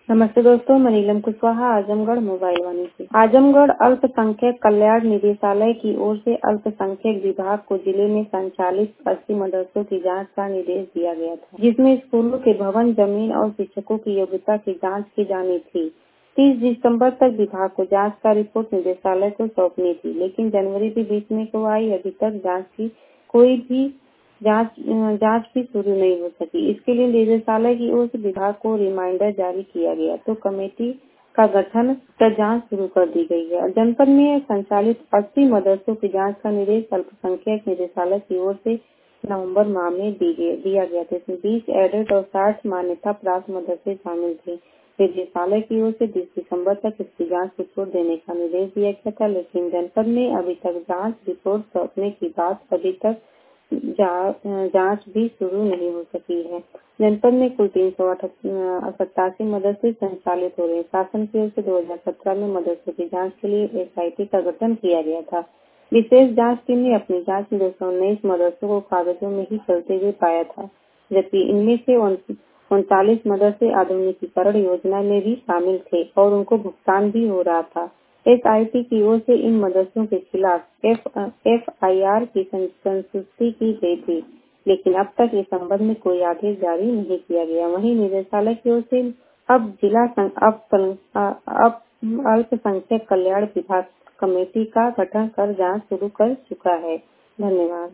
नमस्ते दोस्तों, मैं नीलम कुशवाहा, आजमगढ़ मोबाइल वाणी से। आजमगढ़ अल्पसंख्यक कल्याण निदेशालय की ओर से अल्पसंख्यक विभाग को जिले में संचालित 80 मदरसों की जांच का निर्देश दिया गया था, जिसमें स्कूलों के भवन, जमीन और शिक्षकों की योग्यता की जांच की जानी थी। 30 दिसंबर तक विभाग को जांच का रिपोर्ट निदेशालय को सौंपनी थी, लेकिन जनवरी भी बीच में को आई, अभी तक जांच की कोई भी जांच भी शुरू नहीं हो सकी। इसके लिए निदेशालय की ओर से विभाग को रिमाइंडर जारी किया गया तो कमेटी का गठन कर जांच शुरू कर दी गई है। जनपद में संचालित 80 मदरसों की जांच का निर्देश अल्पसंख्यक निदेशालय की ओर से नवंबर माह में दिया गया था। इसमें 20 एडेड और 60 मान्यता प्राप्त मदरसे शामिल थे। निदेशालय की ओर से 20 दिसंबर तक इसकी जांच रिपोर्ट देने का निर्देश दिया गया था, लेकिन जनपद में अभी तक जांच रिपोर्ट सौंपने की बात अभी तक जांच भी शुरू नहीं हो सकी है। जनपद में कुल 387 मदरसे संचालित हो रहे हैं। शासन की ओर से 2017 में मदरसों की जांच के लिए SIT का गठन किया गया था। विशेष जांच टीम ने अपनी जांच में 219 मदरसों को कागजों में ही चलते हुए पाया था, जबकि इनमें से 39 मदरसे आधुनिकीकरण योजना में भी शामिल थे और उनको भुगतान भी हो रहा था। SIT की ओर से इन मदरसों के खिलाफ FIR की संस्तुति की गई थी, लेकिन अब तक इस संबंध में कोई आदेश जारी नहीं किया गया। वहीं निदेशालय की ओर से अब अल्पसंख्यक कल्याण विभाग कमेटी का गठन कर जांच शुरू कर चुका है। धन्यवाद।